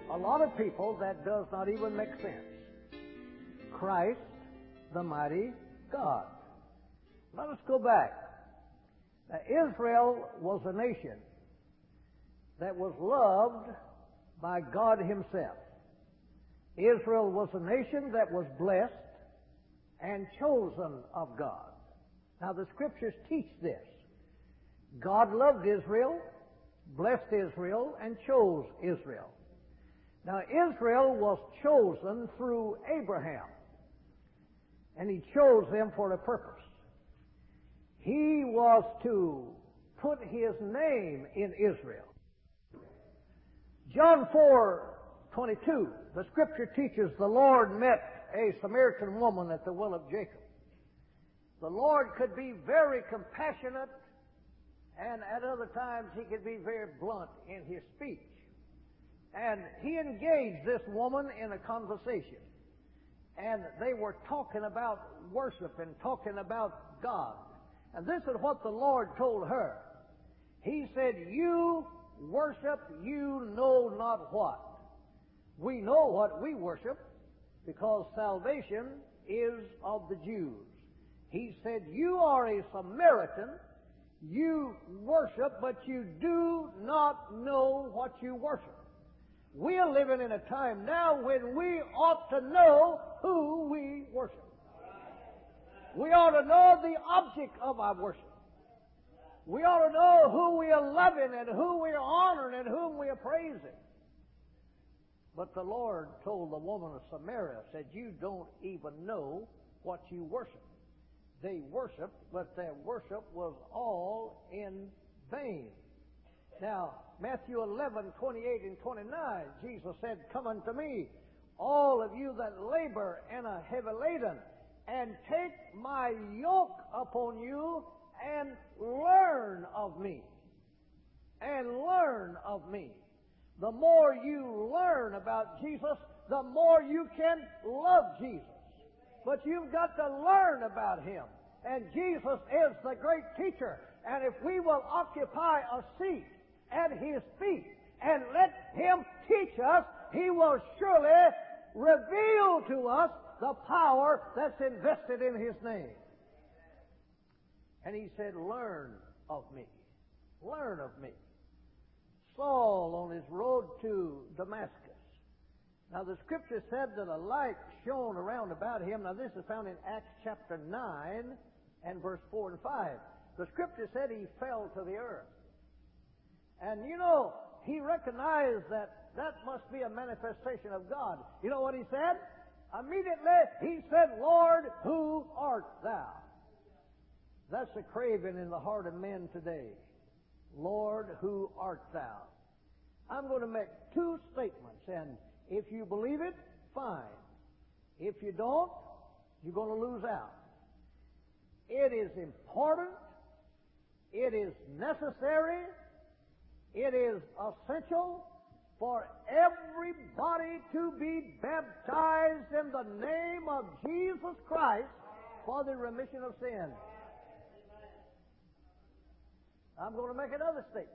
a lot of people that does not even make sense. Christ, the mighty God. Let us go back. Now, Israel was a nation that was loved by God Himself. Israel was a nation that was blessed and chosen of God. Now, the Scriptures teach this. God loved Israel, blessed Israel, and chose Israel. Now, Israel was chosen through Abraham, and He chose them for a purpose. He was to put His name in Israel. John 4:22, the Scripture teaches the Lord met a Samaritan woman at the well of Jacob. The Lord could be very compassionate, and at other times He could be very blunt in His speech. And He engaged this woman in a conversation. And they were talking about worship and talking about God. And this is what the Lord told her. He said, "You worship, you know not what." We know what we worship because salvation is of the Jews. He said, "You are a Samaritan. You worship, but you do not know what you worship." We are living in a time now when we ought to know who we worship. We ought to know the object of our worship. We ought to know who we are loving and who we are honoring and whom we are praising. But the Lord told the woman of Samaria, said, "You don't even know what you worship." They worshiped, but their worship was all in vain. Now, Matthew 11:28 and 29, Jesus said, "Come unto me, all of you that labor and are heavy laden, and take my yoke upon you, and learn of me." And learn of me. The more you learn about Jesus, the more you can love Jesus. But you've got to learn about Him. And Jesus is the great teacher. And if we will occupy a seat at His feet and let Him teach us, He will surely reveal to us the power that's invested in His name. And He said, "Learn of me. Learn of me." Saul on his road to Damascus. Now the Scripture said that a light shone around about him. Now this is found in Acts chapter 9 and verse 4 and 5. The Scripture said he fell to the earth. And you know, he recognized that must be a manifestation of God. You know what he said? Immediately he said, "Lord, who art thou?" That's a craving in the heart of men today. "Lord, who art thou?" I'm going to make two statements, and if you believe it, fine. If you don't, you're going to lose out. It is important. It is necessary. It is essential for everybody to be baptized in the name of Jesus Christ for the remission of sin. I'm going to make another statement.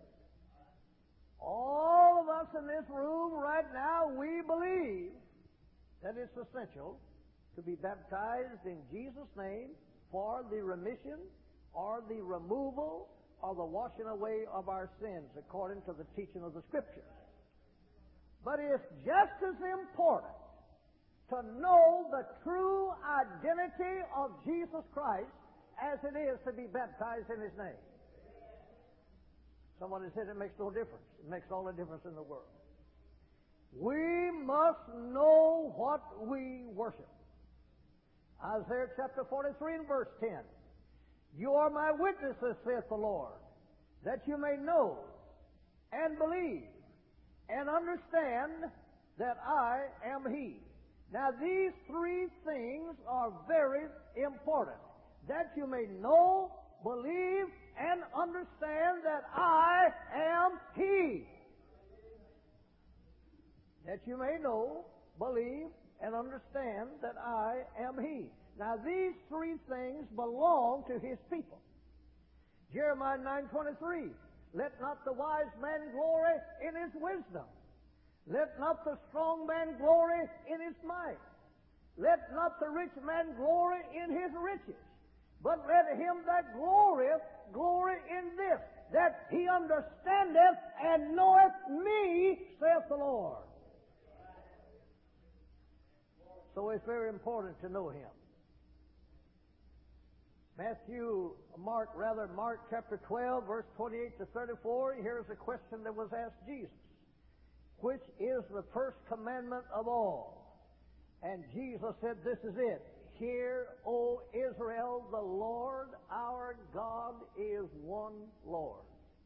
All of us in this room right now, we believe that it's essential to be baptized in Jesus' name for the remission or the removal or the washing away of our sins according to the teaching of the Scriptures. But it's just as important to know the true identity of Jesus Christ as it is to be baptized in His name. Somebody said it makes no difference. It makes all the difference in the world. We must know what we worship. Isaiah chapter 43 and verse 10. "You are my witnesses, saith the Lord, that you may know and believe and understand that I am He." Now these three things are very important. That you may know, believe, and understand that I am He. That you may know, believe, and understand that I am He. Now these three things belong to His people. Jeremiah 9:23. "Let not the wise man glory in his wisdom, Let not the strong man glory in his might. Let not the rich man glory in his riches. But let him that glorieth glory in this, that he understandeth and knoweth me, saith the Lord. So it's very important to know Him. Mark chapter 12, verse 28 to 34, here's a question that was asked Jesus. Which is the first commandment of all? And Jesus said, this is it. Hear, O Israel, the Lord our God is one Lord.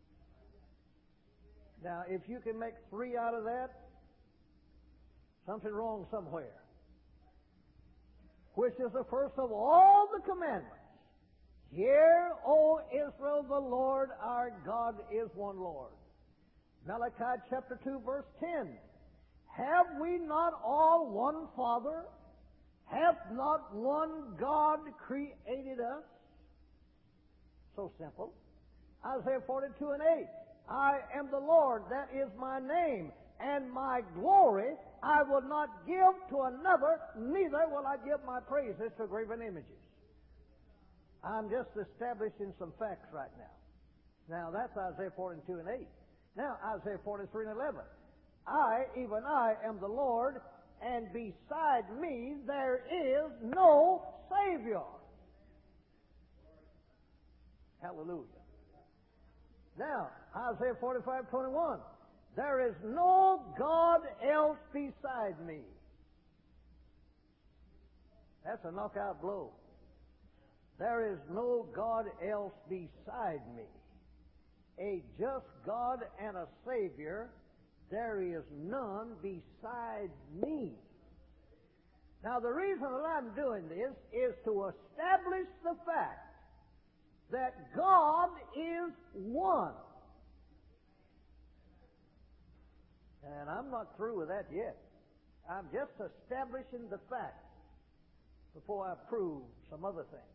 Now, if you can make 3 out of that, something wrong somewhere. Which is the first of all the commandments. Hear, O Israel, the Lord our God is one Lord. Malachi chapter 2, verse 10. Have we not all one Father? Hath not one God created us? So simple. Isaiah 42 and 8. I am the Lord, that is my name, and my glory I will not give to another, neither will I give my praises to graven images. I'm just establishing some facts right now. Now that's Isaiah 42 and 8. Now Isaiah 43 and 11. I, even I, am the Lord, and beside me there is no Savior. Hallelujah. Now, Isaiah 45:21. There is no God else beside me. That's a knockout blow. There is no God else beside me. A just God and a Savior, there is none beside me. Now, the reason that I'm doing this is to establish the fact that God is one. And I'm not through with that yet. I'm just establishing the fact before I prove some other things.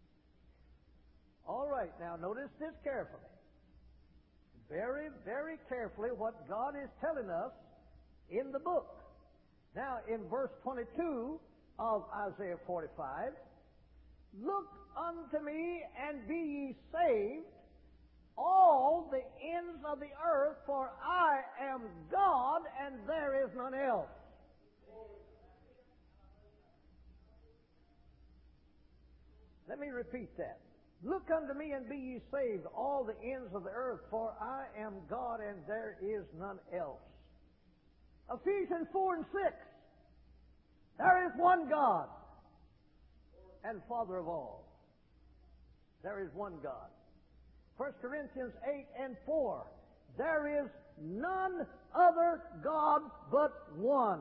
All right, now notice this carefully. Very, very carefully what God is telling us in the book. Now, in verse 22 of Isaiah 45, look unto me and be ye saved, all the ends of the earth, for I am God and there is none else. Let me repeat that. Look unto me and be ye saved, all the ends of the earth, for I am God and there is none else. Ephesians 4 and 6. There is one God and Father of all. There is one God. 1 Corinthians 8 and 4. There is none other God but one.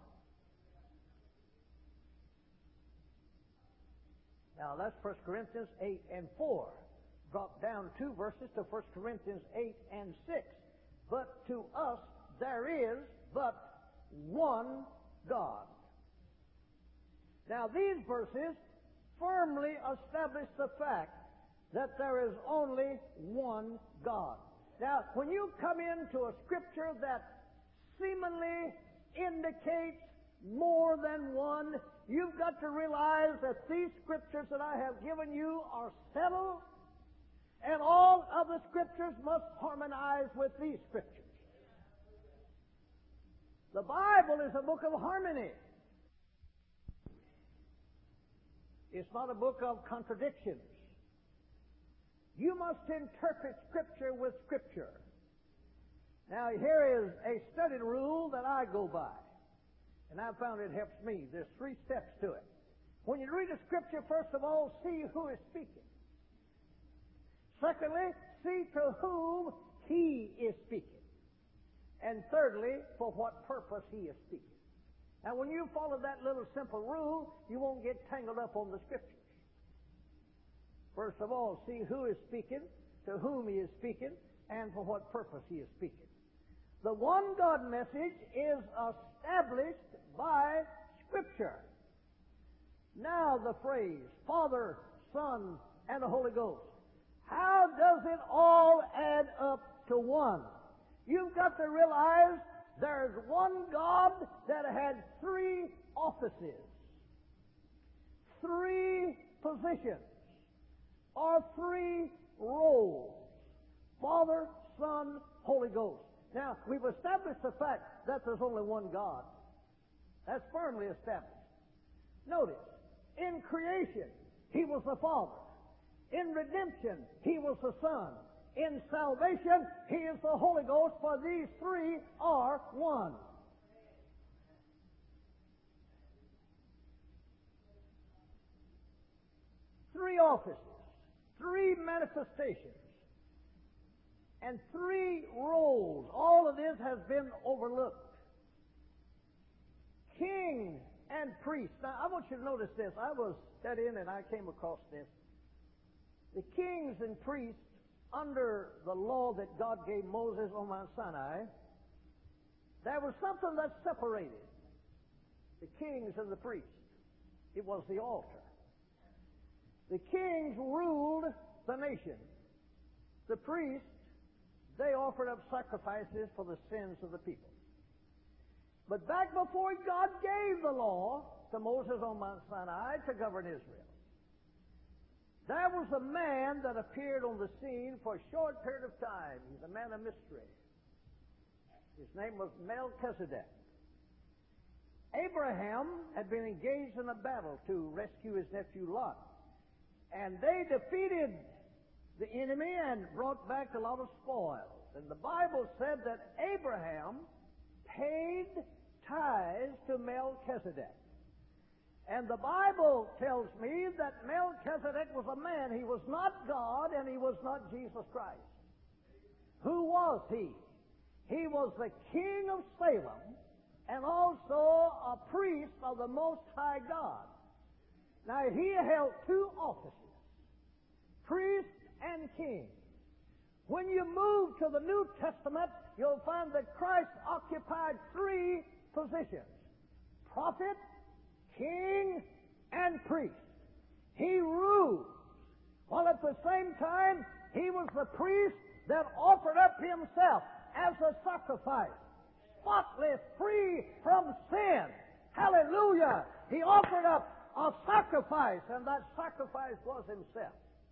Now that's 1 Corinthians 8 and 4. Drop down 2 verses to 1 Corinthians 8 and 6. But to us there is but one God. Now these verses firmly establish the fact that there is only one God. Now, when you come into a scripture that seemingly indicates more than one, you've got to realize that these scriptures that I have given you are settled, and all other scriptures must harmonize with these scriptures. The Bible is a book of harmony. It's not a book of contradictions. You must interpret Scripture with Scripture. Now, here is a studied rule that I go by, and I found it helps me. There's 3 steps to it. When you read a Scripture, first of all, see who is speaking. Secondly, see to whom he is speaking. And thirdly, for what purpose he is speaking. Now, when you follow that little simple rule, you won't get tangled up on the Scriptures. First of all, see who is speaking, to whom he is speaking, and for what purpose he is speaking. The one God message is established by Scripture. Now the phrase, Father, Son, and the Holy Ghost. How does it all add up to one? You've got to realize there's one God that had three offices, three positions, or three roles: Father, Son, Holy Ghost. Now, we've established the fact that there's only one God. That's firmly established. Notice, in creation, He was the Father. In redemption, He was the Son. In salvation, He is the Holy Ghost, for these three are one. Three offices, three manifestations, and three roles. All of this has been overlooked. King and priest. Now, I want you to notice this. I was studying and I came across this. The kings and priests, under the law that God gave Moses on Mount Sinai, there was something that separated the kings and the priests. It was the altar. The kings ruled the nation. The priests, they offered up sacrifices for the sins of the people. But back before God gave the law to Moses on Mount Sinai to govern Israel, there was a man that appeared on the scene for a short period of time. He's a man of mystery. His name was Melchizedek. Abraham had been engaged in a battle to rescue his nephew Lot. And they defeated the enemy and brought back a lot of spoils. And the Bible said that Abraham paid tithes to Melchizedek. And the Bible tells me that Melchizedek was a man. He was not God and he was not Jesus Christ. Who was he? He was the king of Salem and also a priest of the Most High God. Now, he held two offices, priest and king. When you move to the New Testament, you'll find that Christ occupied three positions: prophet, king, and priest. He ruled, while at the same time he was the priest that offered up himself as a sacrifice, spotless, free from sin. Hallelujah! He offered up a sacrifice, and that sacrifice was himself.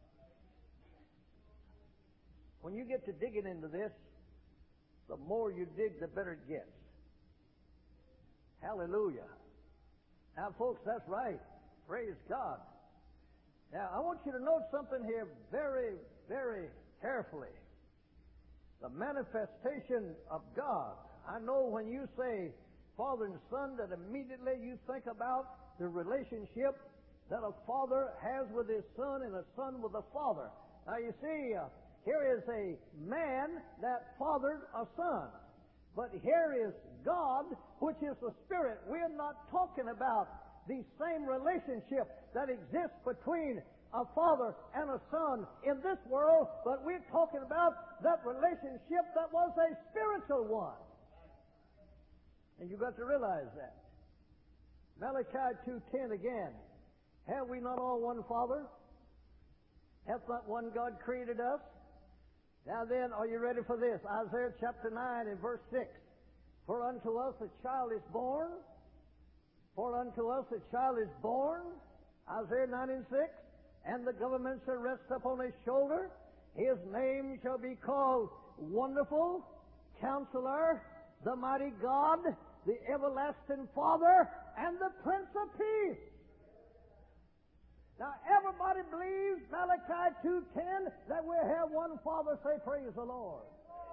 When you get to digging into this, the more you dig, the better it gets. Hallelujah. Now, folks, that's right. Praise God. Now, I want you to note something here very, very carefully. The manifestation of God. I know when you say Father and Son, that immediately you think about the relationship that a father has with his son and a son with a father. Now, you see, here is a man that fathered a son. But here is God, which is the Spirit. We're not talking about the same relationship that exists between a father and a son in this world, but we're talking about that relationship that was a spiritual one. And you've got to realize that. Malachi 2:10 again. Have we not all one Father? Hath not one God created us? Now then, are you ready for this? Isaiah chapter 9 and verse 6. For unto us a child is born. For unto us a child is born. Isaiah 9 and 6. And the government shall rest upon his shoulder. His name shall be called Wonderful, Counselor, the Mighty God, the Everlasting Father, and the Prince of Peace. Now, everybody believes Malachi 2:10 that we have one Father. Say, praise the Lord.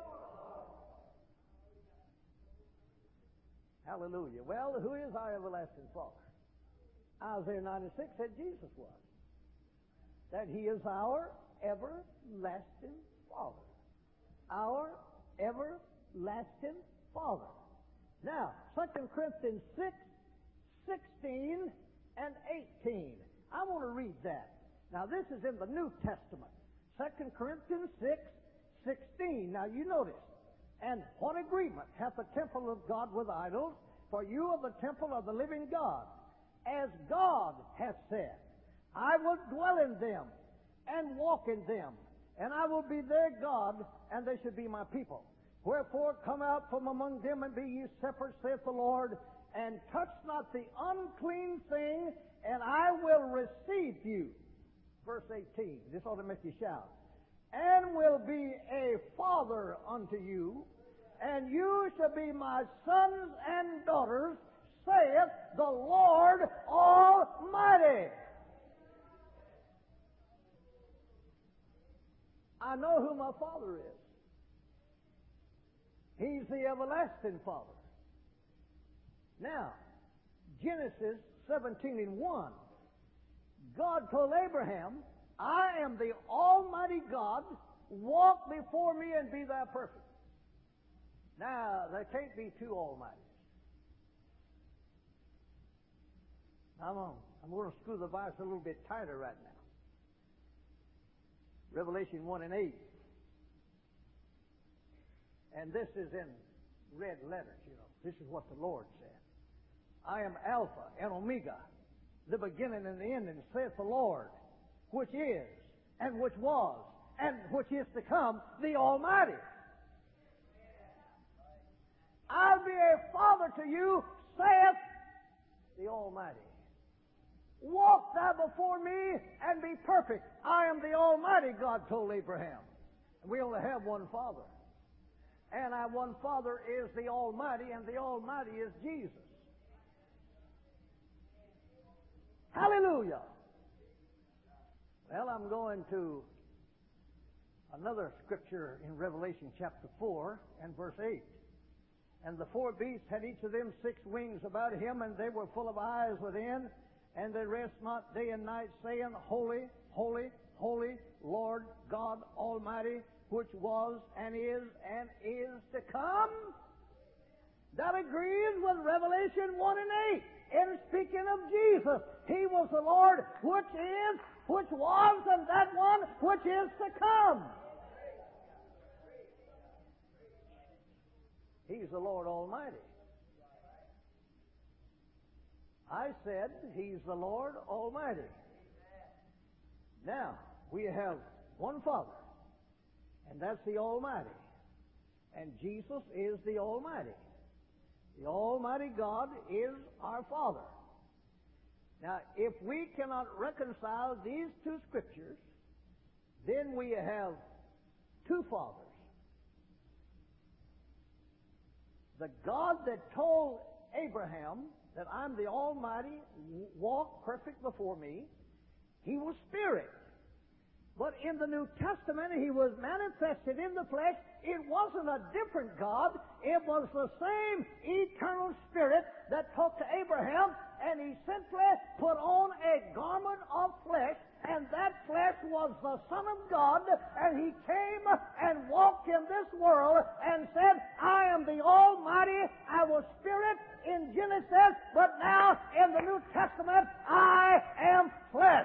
Hallelujah. Well, who is our everlasting Father? Isaiah 96 said Jesus was. That He is our everlasting Father. Our everlasting Father. Now, 2 Corinthians 6:16 and 18. I want to read that. Now, this is in the New Testament. 2 Corinthians 6:16. Now, you notice. And what agreement hath the temple of God with idols? For you are the temple of the living God. As God hath said, I will dwell in them and walk in them, and I will be their God, and they should be my people. Wherefore come out from among them and be ye separate, saith the Lord, and touch not the unclean thing, and I will receive you. Verse 18. This ought to make you shout. And will be a father unto you, and you shall be my sons and daughters, saith the Lord Almighty. I know who my Father is. He's the everlasting Father. Now, Genesis 17:1, God told Abraham, I am the Almighty God, walk before me and be thou perfect. Now, there can't be two Almighties. I'm going to screw the vice a little bit tighter right now. Revelation 1 and 8. And this is in red letters, you know. This is what the Lord said. I am Alpha and Omega, the beginning and the ending, saith the Lord, which is, and which was, and which is to come, the Almighty. I'll be a father to you, saith the Almighty. Walk thou before me and be perfect. I am the Almighty, God told Abraham. And we only have one Father. And our one Father is the Almighty, and the Almighty is Jesus. Hallelujah. Well, I'm going to another scripture in Revelation chapter 4 and verse 8. And the four beasts had each of them 6 wings about him, and they were full of eyes within, and they rest not day and night, saying, Holy, holy, holy, Lord God Almighty, which was and is to come. That agrees with Revelation 1 and 8. In speaking of Jesus, He was the Lord which is, which was, and that one which is to come. He's the Lord Almighty. I said He's the Lord Almighty. Now, we have one Father, and that's the Almighty. And Jesus is the Almighty. The Almighty God is our Father. Now, if we cannot reconcile these two scriptures, then we have two fathers. The God that told Abraham that I'm the Almighty, walk perfect before me, He was Spirit. But in the New Testament, He was manifested in the flesh. It wasn't a different God. It was the same eternal Spirit that talked to Abraham, and He simply put on a garment of flesh, and that flesh was the Son of God, and He came and walked in this world and said, I am the Almighty. I was Spirit in Genesis, but now in the New Testament, I am flesh.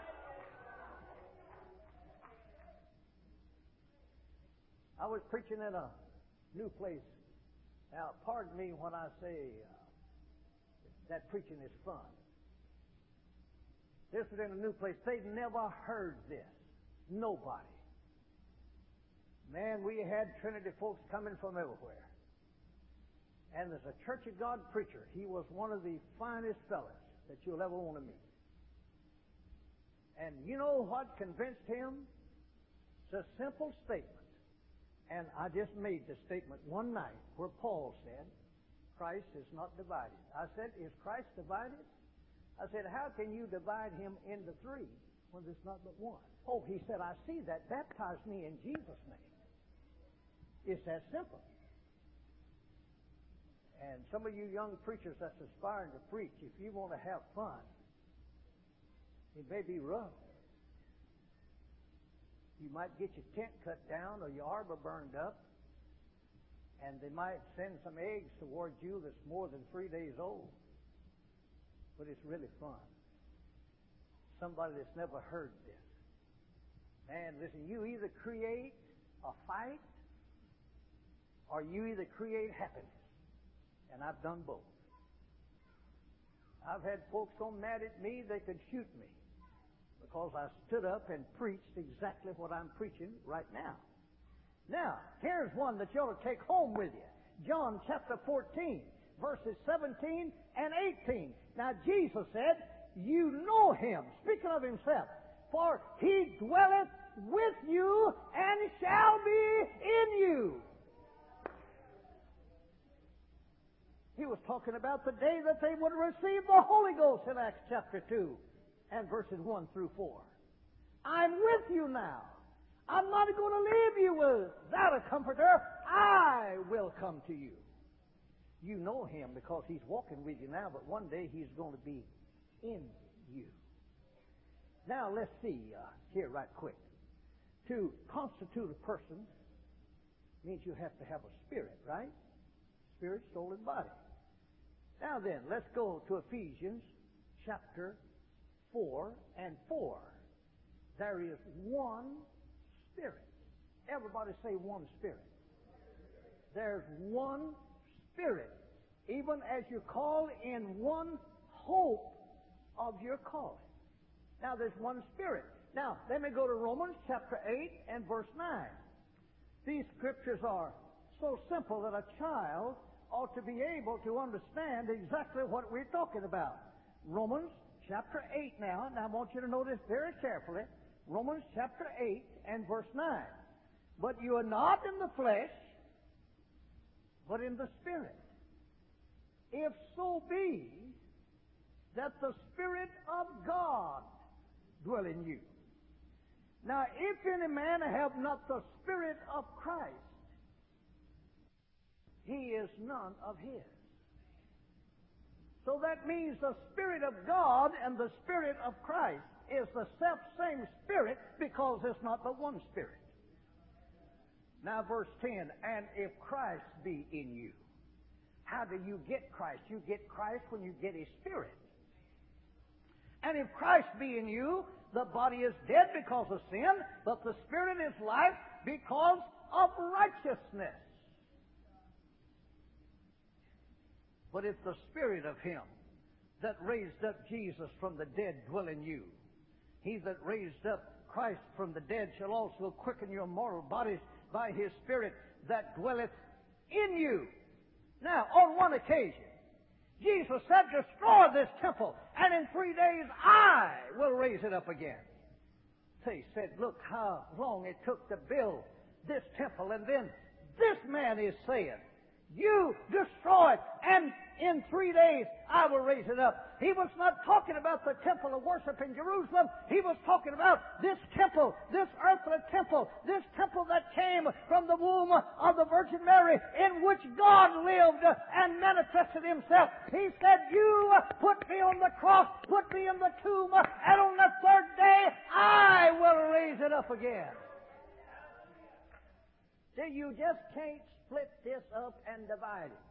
I was preaching in a new place. Now, pardon me when I say that preaching is fun. This was in a new place. They'd never heard this. Nobody. Man, we had Trinity folks coming from everywhere. And there's a Church of God preacher. He was one of the finest fellas that you'll ever want to meet. And you know what convinced him? It's a simple statement. And I just made the statement one night where Paul said, Christ is not divided. I said, is Christ divided? I said, how can you divide Him into 3 when there's not but one? Oh, he said, I see that. Baptize me in Jesus' name. It's that simple. And some of you young preachers that's aspiring to preach, if you want to have fun, it may be rough. You might get your tent cut down or your arbor burned up, and they might send some eggs towards you that's more than 3 days old. But it's really fun. Somebody that's never heard this. Man, listen, you either create a fight or you either create happiness. And I've done both. I've had folks so mad at me they could shoot me, because I stood up and preached exactly what I'm preaching right now. Now, here's one that you ought to take home with you. John chapter 14, verses 17 and 18. Now, Jesus said, you know him, speaking of himself, for he dwelleth with you and shall be in you. He was talking about the day that they would receive the Holy Ghost in Acts chapter 2 and verses 1 through 4. I'm with you now. I'm not going to leave you without a comforter. I will come to you. You know him because he's walking with you now, but one day he's going to be in you. Now let's see here right quick. To constitute a person means you have to have a spirit, right? Spirit, soul, and body. Now then, let's go to Ephesians chapter 4 and 4. There is one Spirit. Everybody say one Spirit. There's one Spirit, even as you call in one hope of your calling. Now there's one Spirit. Now, let me go to Romans chapter 8 and verse 9. These scriptures are so simple that a child ought to be able to understand exactly what we're talking about. Romans chapter 8 now, and I want you to notice very carefully, Romans chapter 8 and verse 9. But you are not in the flesh, but in the Spirit. If so be that the Spirit of God dwell in you. Now, if any man have not the Spirit of Christ, he is none of his. So that means the Spirit of God and the Spirit of Christ is the self-same Spirit because it's not but one Spirit. Now verse 10, and if Christ be in you. How do you get Christ? You get Christ when you get His Spirit. And if Christ be in you, the body is dead because of sin, but the Spirit is life because of righteousness. But if the Spirit of Him that raised up Jesus from the dead dwell in you, He that raised up Christ from the dead shall also quicken your mortal bodies by His Spirit that dwelleth in you. Now, on one occasion, Jesus said, destroy this temple, and in 3 days I will raise it up again. They said, look how long it took to build this temple, and then this man is saying, you destroy it, and in 3 days I will raise it up. He was not talking about the temple of worship in Jerusalem. He was talking about this temple, this earthly temple, this temple that came from the womb of the Virgin Mary, in which God lived and manifested Himself. He said, you put me on the cross, put me in the tomb, and on the third day I will raise it up again. See, you just can't split this up and divide it.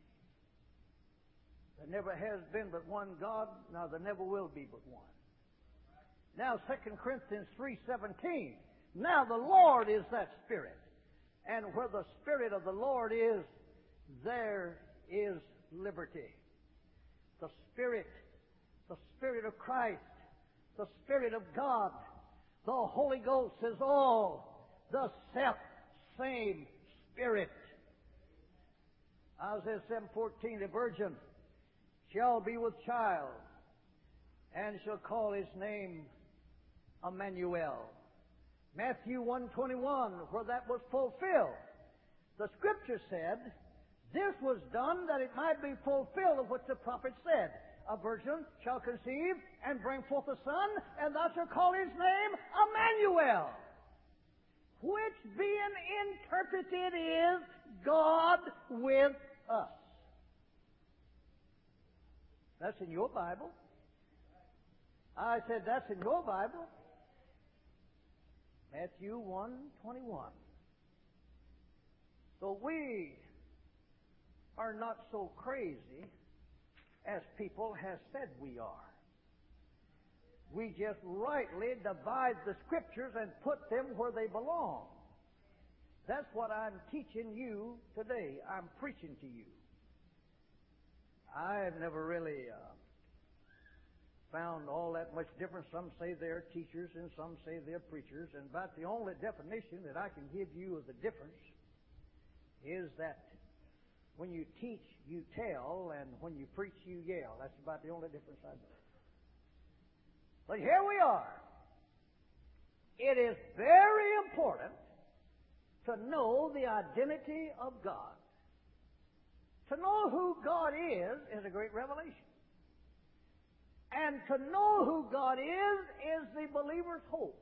There never has been but one God. Now there never will be but one. Now 2 Corinthians 3:17. Now the Lord is that Spirit. And where the Spirit of the Lord is, there is liberty. The Spirit of Christ, the Spirit of God, the Holy Ghost is all the self-same Spirit. Isaiah 7:14, the virgin shall be with child, and shall call his name Emmanuel. Matthew 1:21, where that was fulfilled. The Scripture said, this was done that it might be fulfilled of what the prophet said. A virgin shall conceive and bring forth a son, and thou shalt call his name Emmanuel, which being interpreted is God with us. That's in your Bible. I said that's in your Bible. Matthew 1:21. So we are not so crazy as people have said we are. We just rightly divide the Scriptures and put them where they belong. That's what I'm teaching you today. I'm preaching to you. I've never really found all that much difference. Some say they're teachers and some say they're preachers. And about the only definition that I can give you of the difference is that when you teach, you tell, and when you preach, you yell. That's about the only difference I know. But here we are. It is very important to know the identity of God. To know who God is a great revelation. And to know who God is the believer's hope.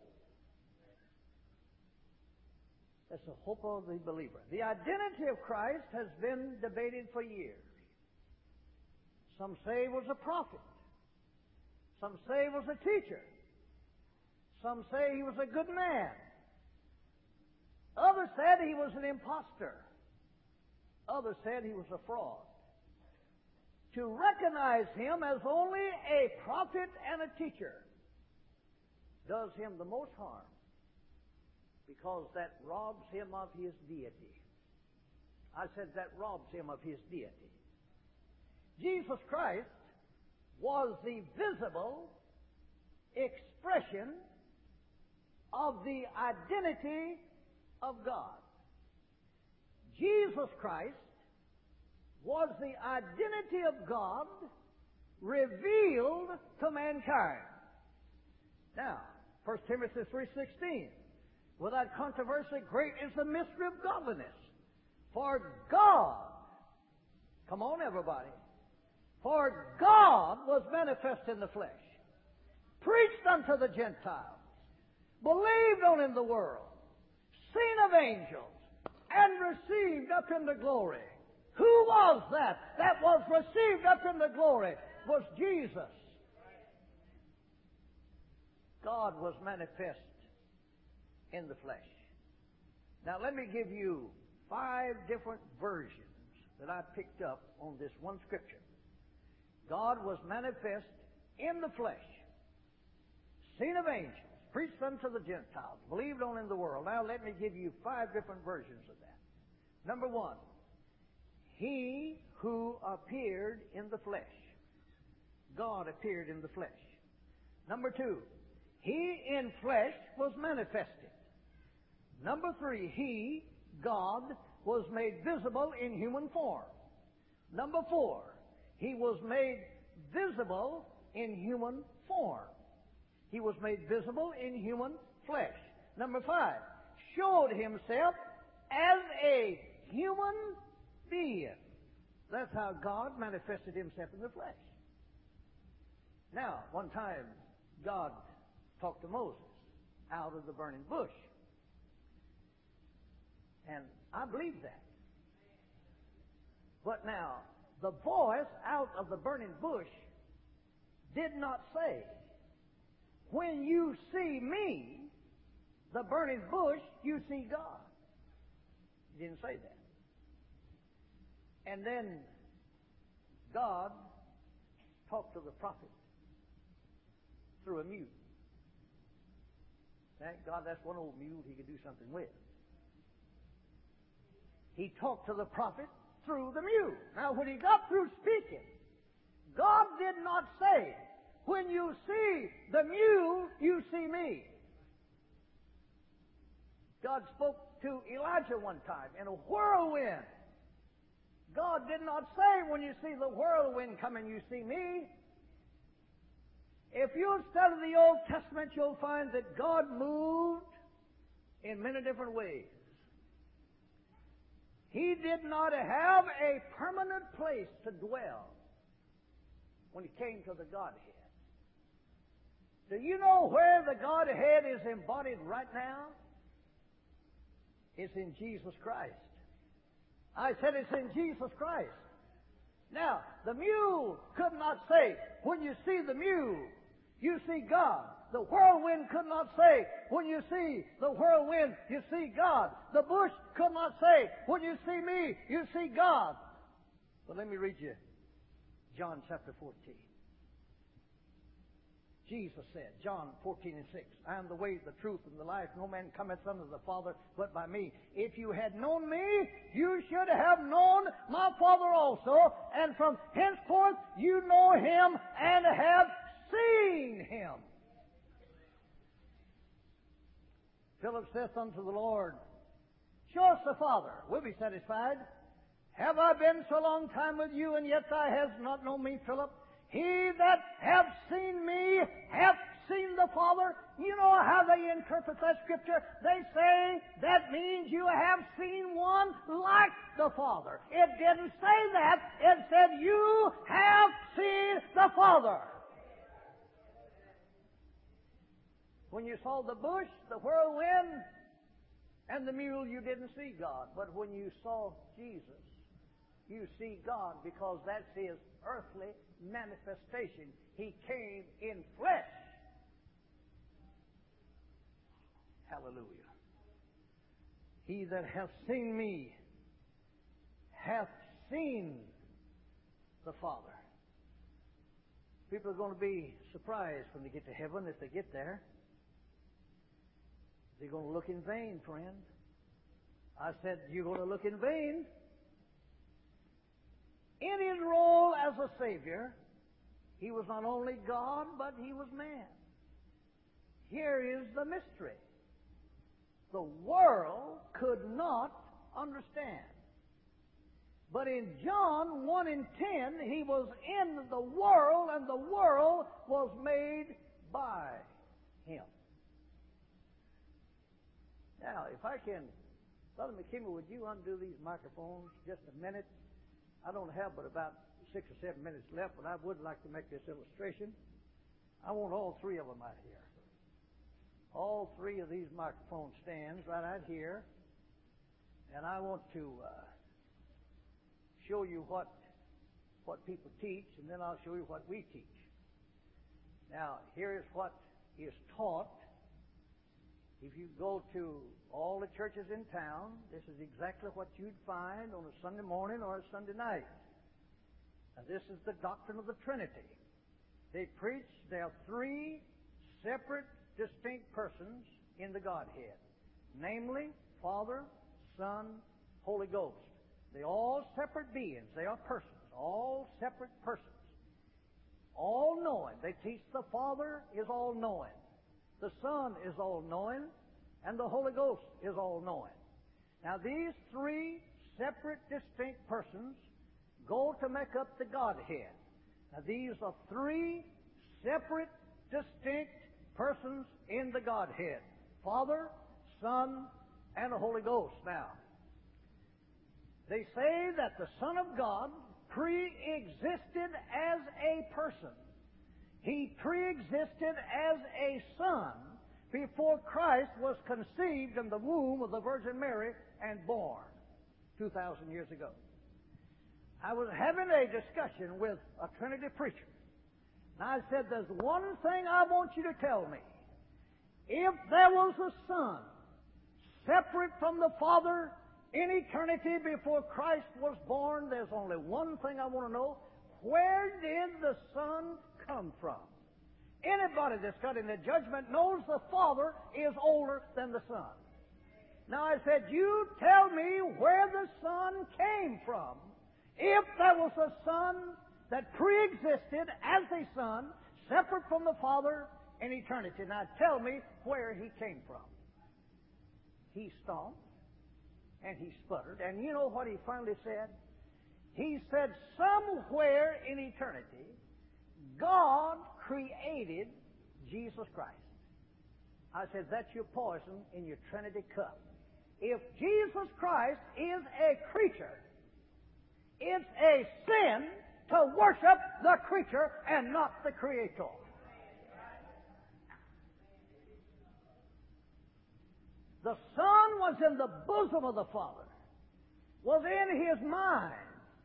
That's the hope of the believer. The identity of Christ has been debated for years. Some say he was a prophet. Some say he was a teacher. Some say he was a good man. Others said he was an impostor. Others said he was a fraud. To recognize him as only a prophet and a teacher does him the most harm, because that robs him of his deity. I said that robs him of his deity. Jesus Christ was the visible expression of the identity of God. Jesus Christ was the identity of God revealed to mankind. Now, 1 Timothy 3:16, without controversy, great is the mystery of godliness. For God, come on everybody, for God was manifest in the flesh, preached unto the Gentiles, believed on in the world, seen of angels, and received up into glory. Who was that was received up into glory? Was Jesus. God was manifest in the flesh. Now let me give you 5 different versions that I picked up on this one scripture. God was manifest in the flesh, seen of angels, preached unto the Gentiles, believed on in the world. Now let me give you 5 different versions of that. Number 1, he who appeared in the flesh. God appeared in the flesh. Number 2, he in flesh was manifested. Number 3, he, God, was made visible in human form. Number 4, he was made visible in human form. He was made visible in human flesh. Number 5, showed himself as a human being. That's how God manifested himself in the flesh. Now, one time, God talked to Moses out of the burning bush. And I believe that. But now, the voice out of the burning bush did not say, when you see me, the burning bush, you see God. He didn't say that. And then God talked to the prophet through a mute. Thank God that's one old mule he could do something with. He talked to the prophet through the mule. Now when he got through speaking, God did not say, when you see the mule, you see me. God spoke to Elijah one time in a whirlwind. God did not say, when you see the whirlwind coming, you see me. If you study the Old Testament, you'll find that God moved in many different ways. He did not have a permanent place to dwell when he came to the Godhead. Do you know where the Godhead is embodied right now? It's in Jesus Christ. I said it's in Jesus Christ. Now, the mule could not say, when you see the mule, you see God. The whirlwind could not say, when you see the whirlwind, you see God. The bush could not say, when you see me, you see God. But let me read you John chapter 14. Jesus said, John 14:6, I am the way, the truth, and the life. No man cometh unto the Father but by me. If you had known me, you should have known my Father also. And from henceforth you know him and have seen Him. Philip saith unto the Lord, Show us the Father, we'll be satisfied. Have I been so long time with you, and yet thou hast not known me, Philip? He that hath seen me hath seen the Father. You know how they interpret that scripture? They say that means you have seen one like the Father. It didn't say that. It said you have seen the Father. When you saw the bush, the whirlwind, and the mule, you didn't see God. But when you saw Jesus, you see God, because that's His earthly manifestation. He came in flesh. Hallelujah. He that hath seen me hath seen the Father. People are going to be surprised when they get to heaven, if they get there. They're going to look in vain, friend. I said, you're going to look in vain. In His role as a Savior, He was not only God, but He was man. Here is the mystery. The world could not understand. But in John 1 and 10, He was in the world, and the world was made by Him. Now, if I can, Brother McKimmel, would you undo these microphones just a minute? I don't have but about 6 or 7 minutes left, but I would like to make this illustration. I want all three of them out here. All three of these microphone stands right out here. And I want to show you what people teach, and then I'll show you what we teach. Now, here is what is taught. If you go to all the churches in town, this is exactly what you'd find on a Sunday morning or a Sunday night. And this is the doctrine of the Trinity. They preach there are three separate, distinct persons in the Godhead. Namely, Father, Son, Holy Ghost. They're all separate beings. They are persons. All separate persons. All knowing. They teach the Father is all knowing. The Son is all-knowing, and the Holy Ghost is all-knowing. Now, these three separate, distinct persons go to make up the Godhead. Now, these are three separate, distinct persons in the Godhead. Father, Son, and the Holy Ghost. Now, they say that the Son of God pre-existed as a person. He pre-existed as a son before Christ was conceived in the womb of the Virgin Mary and born 2,000 years ago. I was having a discussion with a Trinity preacher. And I said, there's one thing I want you to tell me. If there was a Son separate from the Father in eternity before Christ was born, there's only one thing I want to know. Where did the Son come from? Anybody that's got in the judgment knows the Father is older than the Son. Now I said, you tell me where the Son came from. If there was a Son that pre-existed as a Son, separate from the Father in eternity. Now tell me where He came from. He stomped and he sputtered. And you know what he finally said? He said, somewhere in eternity, God created Jesus Christ. I said, that's your poison in your Trinity cup. If Jesus Christ is a creature, it's a sin to worship the creature and not the Creator. The Son was in the bosom of the Father, was in His mind.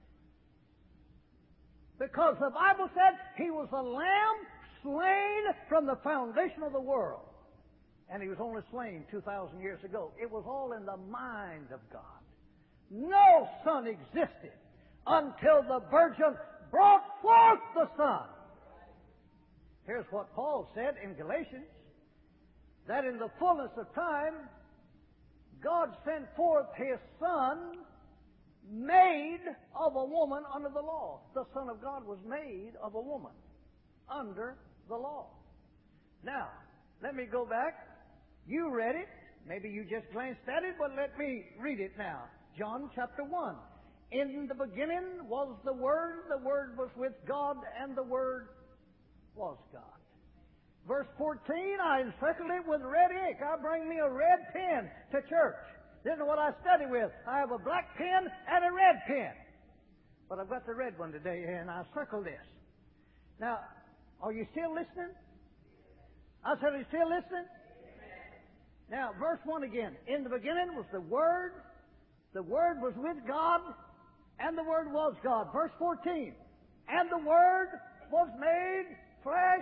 Because the Bible said He was a lamb slain from the foundation of the world. And He was only slain 2,000 years ago. It was all in the mind of God. No Son existed until the Virgin brought forth the Son. Here's what Paul said in Galatians, that in the fullness of time, God sent forth His Son, made of a woman under the law. The Son of God was made of a woman under the law. Now, let me go back. You read it. Maybe you just glanced at it, but let me read it now. John chapter 1. In the beginning was the Word was with God, and the Word was God. Verse 14, I encircled it with red ink. I bring me a red pen to church. This is what I study with. I have a black pen and a red pen. But I've got the red one today, and I circled this. Now, are you still listening? I said, are you still listening? Now, verse 1 again. In the beginning was the Word was with God, and the Word was God. Verse 14. And the Word was made flesh.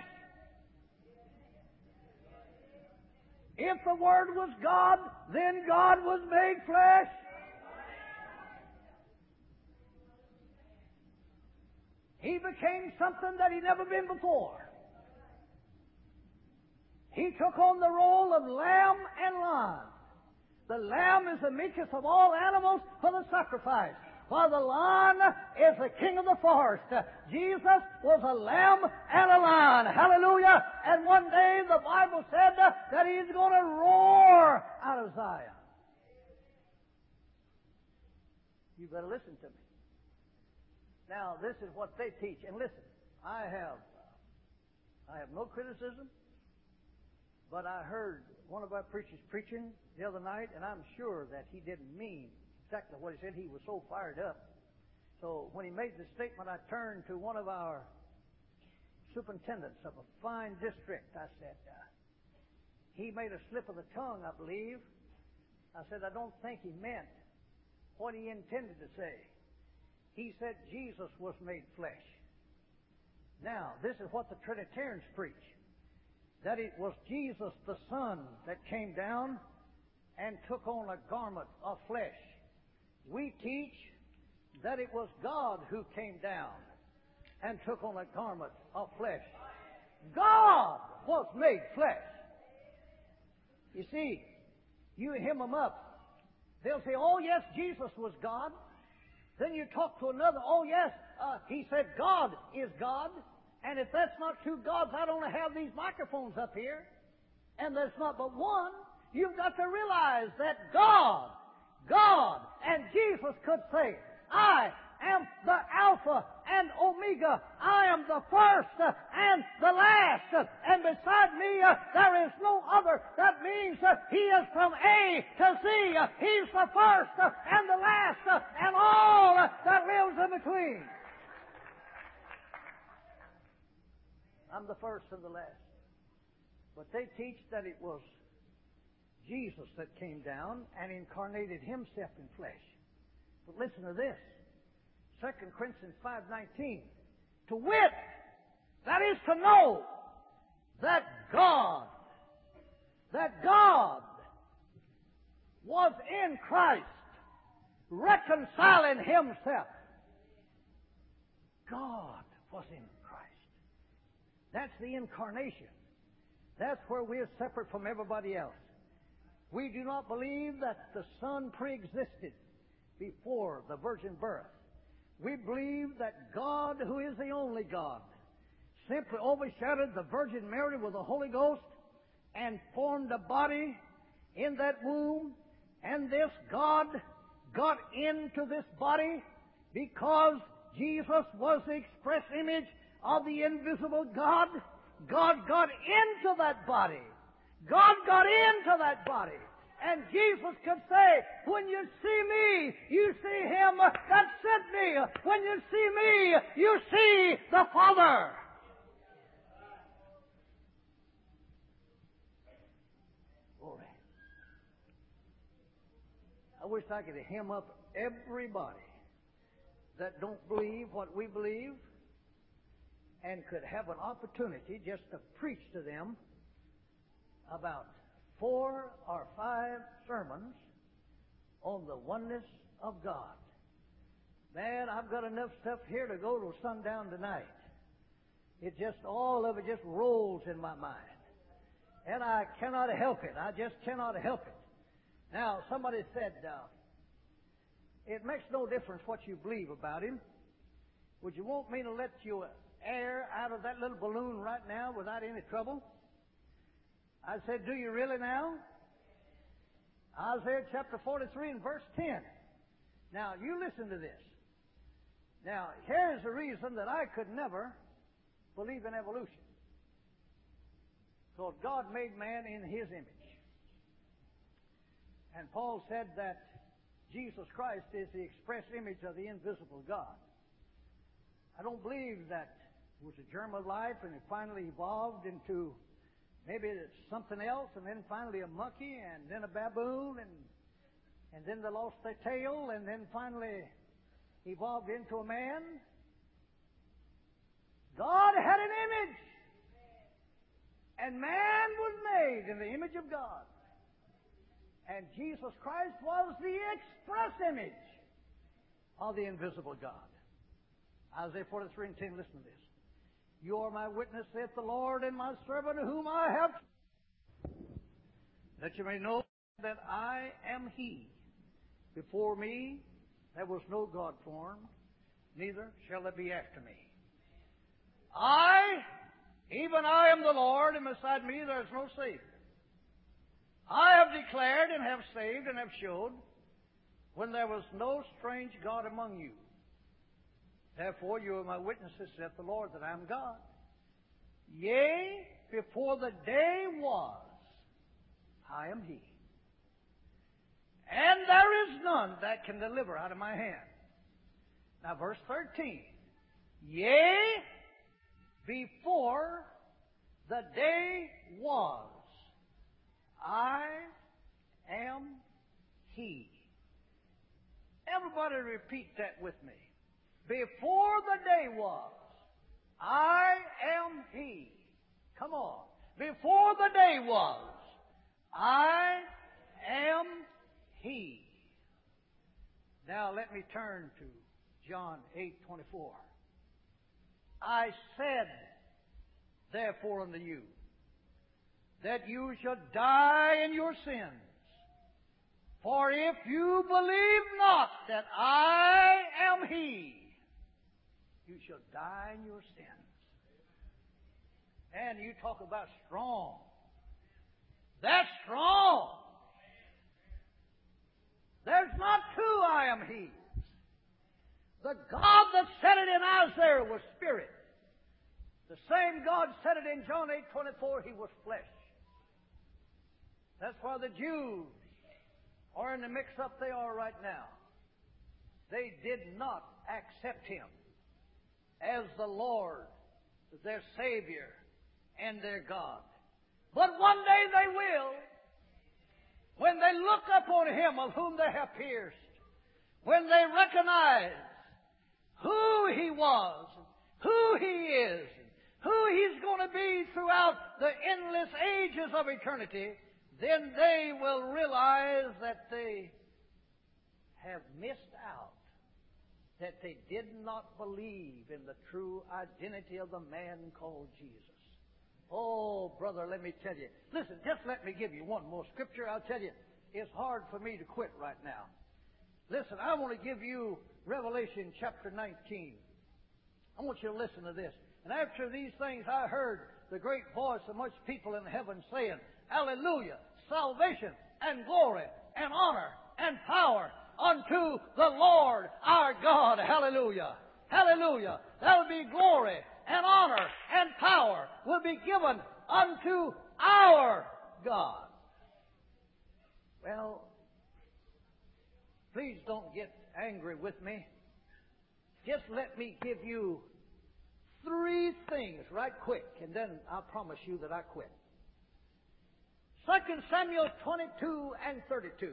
If the Word was God, then God was made flesh. He became something that he'd never been before. He took on the role of lamb and lion. The lamb is the meekest of all animals for the sacrifice, while the lion is the king of the forest. Jesus was a lamb and a lion. Hallelujah. And one day the Bible said that he's going to roar out of Zion. You better listen to me. Now, this is what they teach. And listen, I have no criticism, but I heard one of our preachers preaching the other night, and I'm sure that he didn't mean exactly what he said. He was so fired up. So when he made the statement, I turned to one of our superintendents of a fine district. I said, he made a slip of the tongue, I believe. I said, I don't think he meant what he intended to say. He said Jesus was made flesh. Now, this is what the Trinitarians preach. That it was Jesus the Son that came down and took on a garment of flesh. We teach that it was God who came down and took on a garment of flesh. God was made flesh. You see, you hem them up. They'll say, oh yes, Jesus was God. Then you talk to another, oh yes, he said God is God. And if that's not two gods, I don't have these microphones up here. And there's not but one. You've got to realize that God, and Jesus could say, I am the Alpha and Omega. I am the first and the last. And beside me, there is no other. That means he is from A to Z. He's the first and the last and all that lives in between. I'm the first and the last. But they teach that it was Jesus that came down and incarnated himself in flesh. But listen to this. 2 Corinthians 5:19. To wit, that is to know that God was in Christ, reconciling himself. God was in Christ. That's the incarnation. That's where we're separate from everybody else. We do not believe that the Son pre-existed before the virgin birth. We believe that God, who is the only God, simply overshadowed the Virgin Mary with the Holy Ghost and formed a body in that womb. And this God got into this body because Jesus was the express image of the invisible God. God got into that body. God got into that body. And Jesus could say, when you see me, you see him that sent me. When you see me, you see the Father. Glory. I wish I could hem up everybody that don't believe what we believe and could have an opportunity just to preach to them about 4 or 5 sermons on the oneness of God. Man, I've got enough stuff here to go till sundown tonight. It just, all of it just rolls in my mind. And I cannot help it. I just cannot help it. Now, somebody said, it makes no difference what you believe about him. Would you want me to let you air out of that little balloon right now without any trouble? I said, do you really now? Isaiah chapter 43 and verse 10. Now, you listen to this. Now, here's the reason that I could never believe in evolution. Because God made man in His image. And Paul said that Jesus Christ is the express image of the invisible God. I don't believe that it was a germ of life and it finally evolved into maybe something else, and then finally a monkey, and then a baboon, and then they lost their tail, and then finally evolved into a man. God had an image, and man was made in the image of God. And Jesus Christ was the express image of the invisible God. Isaiah 43 and 10, listen to this. You are my witness, saith the Lord, and my servant whom I have, that you may know that I am He. Before me there was no God formed, neither shall there be after me. Even I am the Lord, and beside me there is no Savior. I have declared and have saved and have showed when there was no strange God among you. Therefore you are my witnesses, saith the Lord, that I am God. Yea, before the day was, I am He. And there is none that can deliver out of my hand. Now verse 13. Yea, before the day was, I am He. Everybody repeat that with me. Before the day was, I am He. Come on. Before the day was, I am He. Now let me turn to John 8:24. I said, therefore unto you, that you should die in your sins. For if you believe not that I am He, you shall die in your sins. And you talk about strong. That's strong. There's not two I am He. The God that said it in Isaiah was Spirit. The same God said it in John 8:24, He was flesh. That's why the Jews are in the mix-up they are right now. They did not accept Him as the Lord, their Savior, and their God. But one day they will, when they look upon Him of whom they have pierced, when they recognize who He was, who He is, who He's going to be throughout the endless ages of eternity, then they will realize that they have missed out, that they did not believe in the true identity of the man called Jesus. Oh, brother, let me tell you. Listen, just let me give you one more scripture. I'll tell you, it's hard for me to quit right now. Listen, I want to give you Revelation chapter 19. I want you to listen to this. And after these things I heard the great voice of much people in heaven saying, Hallelujah, salvation and glory and honor and power unto the Lord our God. Hallelujah. Hallelujah. That will be glory and honor and power will be given unto our God. Well, please don't get angry with me. Just let me give you 3 things right quick, and then I'll promise you that I quit. 2 Samuel 22 and 32.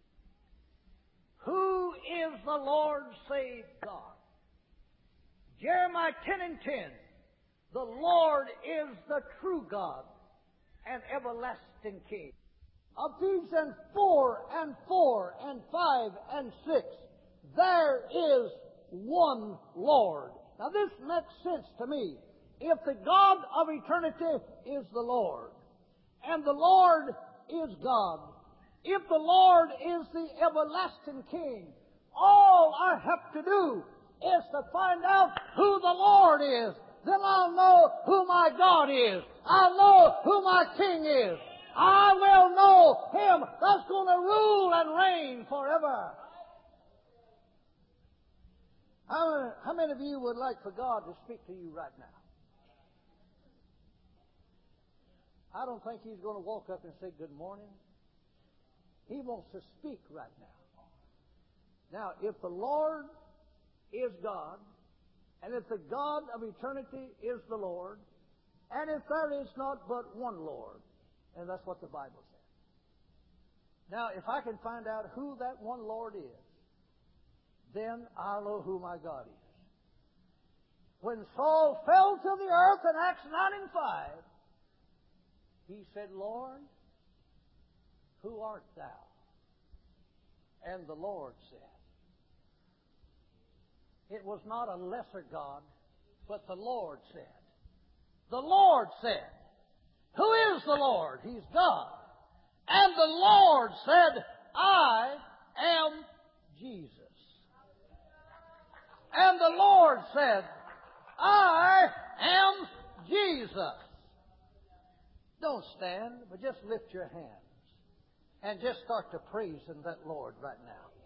Who is the Lord save God? Jeremiah 10 and 10. The Lord is the true God and everlasting King. Ephesians 4 and 4 and 5 and 6. There is one Lord. Now this makes sense to me. If the God of eternity is the Lord, and the Lord is God, if the Lord is the everlasting King, all I have to do is to find out who the Lord is, then I'll know who my God is. I'll know who my King is. I will know Him that's going to rule and reign forever. How many of you would like for God to speak to you right now? I don't think He's going to walk up and say, good morning. He wants to speak right now. Now, if the Lord is God, and if the God of eternity is the Lord, and if there is not but one Lord, and that's what the Bible says. Now, if I can find out who that one Lord is, then I'll know who my God is. When Saul fell to the earth in Acts 9 and 5, he said, Lord, who art thou? And the Lord said. It was not a lesser God, but the Lord said. The Lord said. Who is the Lord? He's God. And the Lord said, I am Jesus. And the Lord said, I am Jesus. Don't stand, but just lift your hands and just start to praise Him, that Lord, right now.